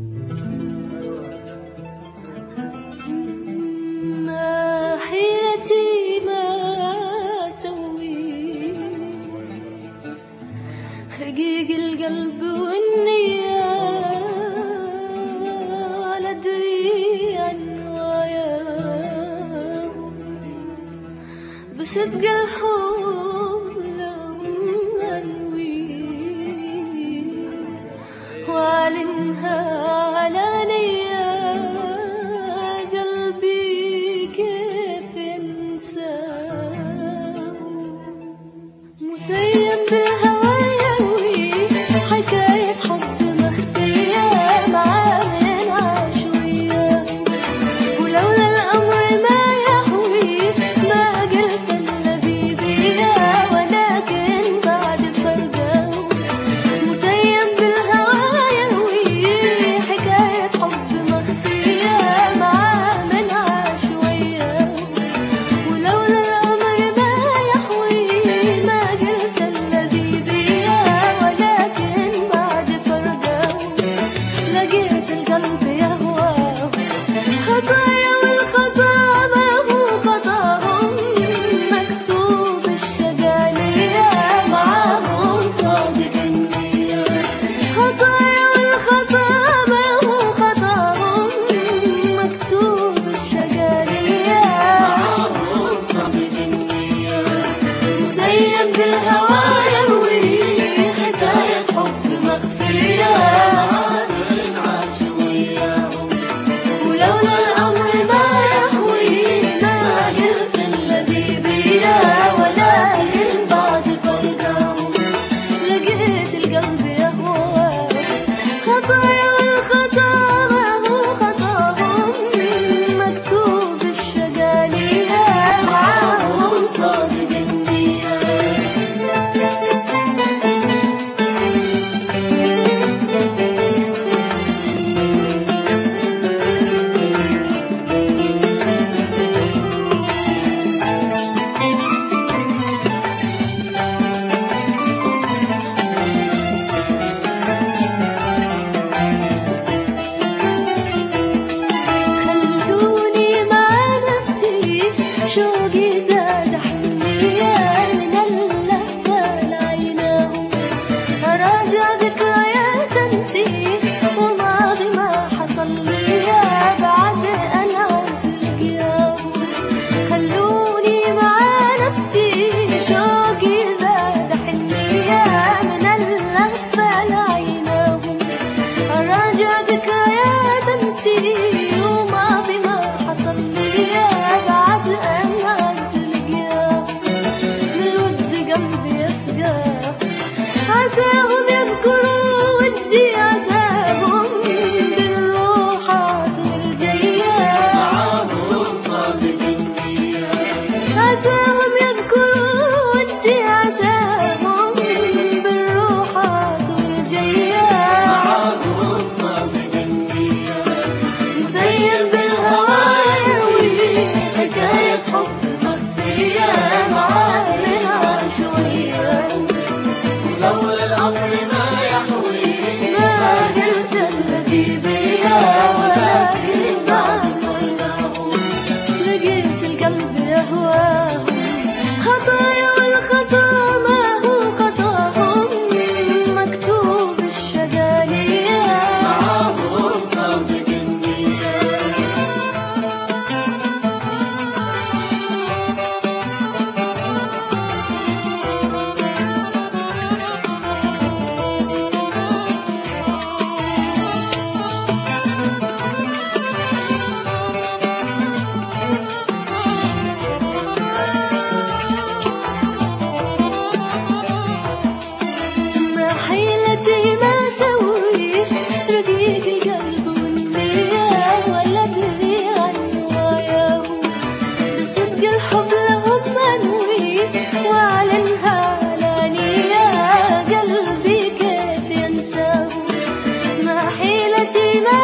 ما حيلتي ما أسوي، حقيق القلب والنية ولا أدري عن نواياه، بصدق الحب لهم أنوي وأعلنها علانية. قلبي كيف ينساه، متيم بالهوى يروي حكاية حب مخفية معاه من عشوية، ولولا الأمر ما يهوي ما قلت الذي بيا، ولكن بعد فرقه متيم بالهوى يروي حكاية حب مخفية معاه من عشوية، ولولا الأمر ما يحوي ما قلت الذي بيا، ولكن بعد فرقه لقيت القلب يهواه. خطايا والخطا ما هو خطاهم، مكتوب الشقانية معاهم صادق النية. خطايا والخطا ما هو خطاهم، مكتوب الشقانية معاهم صادق النية. مزين بالهوى يروي حكاية حب مخفية من عشوية، ولولا الأمر ما يحوي ما قلت الذي بيا، ولكن بعد فرقه لقيت القلب يهواه. خطايا والخطا ما هو خطاهم، مكتوب الشقانية معاهم صادق النية. خلوني مع نفسي شوقي زاد حنية من اللهفة لعيناهم، أراجع ذكريات أمسي وماضي ما حصل لي بعد أن أعزل قياهم. خلوني مع نفسي شوقي زاد حنية من اللهفة لعيناهم، أراجع ذكريات أمسي وماضي ما حصل لي بعد أن أعزل قياهم. من ود قلبي يسقاه عساهم يذكروا ودي، عساهم بالروحات والجية معاهم صادق النية. عساهم يذكروا ودي، عساهم بالروحات والجية معاهم صادق النية. مزين بالهوى يروي حكاية حب مخفية معاه من عشوية، ولولا الأمر ما يحوي ما قلت الذي بيا، ولكن بعد فرقه لقيت القلب يهواه. خطايا والخطا ما هو خطاهم، مكتوب الشقانية معاهم صادق النية. ما حيلتي ما أسوي، رقيق القلب والنية ولا أدري عن نواياه، بصدق الحب لهم أنوي وأعلنها علانية. قلبي كيف ينساه، ما حيلتي ما